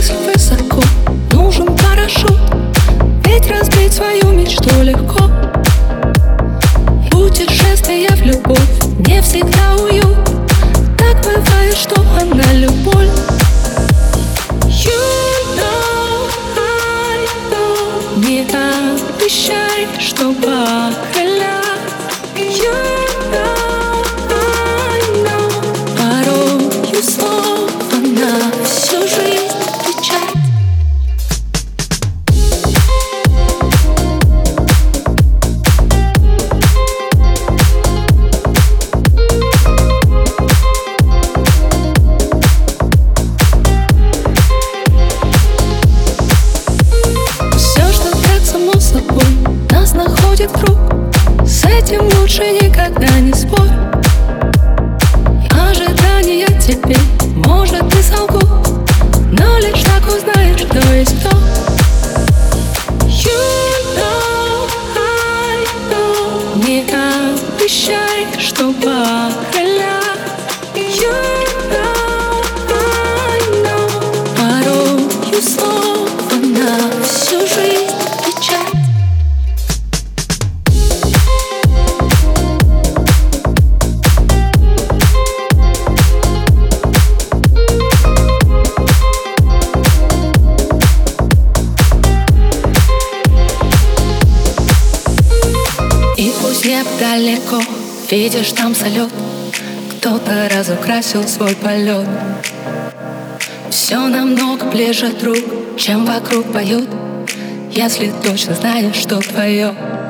мысль высоко, нужен парашют, ведь разбить свою мечту легко. Путешествие в любовь не всегда уют, так бывает, что она любовь. Не обещай, что похвалят. Порою слово на всю жизнь печать. Нас находит круг, с этим лучше никогда не спорь. Ожидания теперь, может, и солгу, но лишь так узнаешь, кто есть кто. Не обещай, что похвалят. Порою слово на всю жизнь печать. И пусть небо далеко, видишь там салют, кто-то разукрасил свой полет. Все намного ближе, друг, чем вокруг поют, если точно знаешь, что твое.